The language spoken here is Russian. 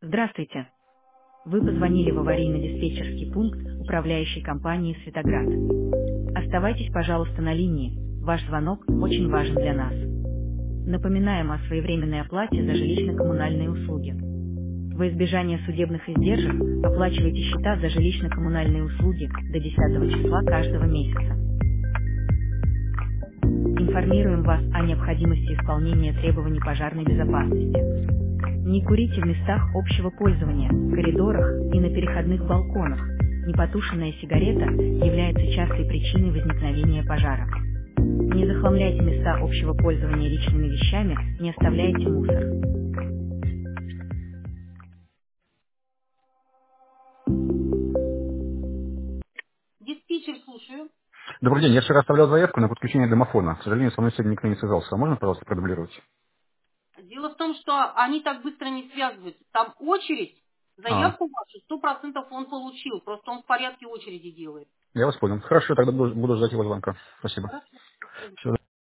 Здравствуйте. Вы позвонили в аварийно-диспетчерский пункт управляющей компании «Светоград». Оставайтесь, пожалуйста, на линии. Ваш звонок очень важен для нас. Напоминаем о своевременной оплате за жилищно-коммунальные услуги. Во избежание судебных издержек оплачивайте счета за жилищно-коммунальные услуги до 10 числа каждого месяца. Информируем вас о необходимости исполнения требований пожарной безопасности. Не курите в местах общего пользования, коридорах и на переходных балконах. Непотушенная сигарета является частой причиной возникновения пожара. Не захламляйте места общего пользования личными вещами, не оставляйте мусор. Диспетчер, слушаю. Добрый день, я вчера оставлял заявку на подключение домофона. К сожалению, со мной сегодня никто не связался. А можно, пожалуйста, продублировать? Дело в том, что они так быстро не связываются. Там очередь, А, заявку вашу 100% он получил, просто он в порядке очереди делает. я вас понял. Хорошо, тогда буду ждать его звонка. Спасибо. Хорошо. Всего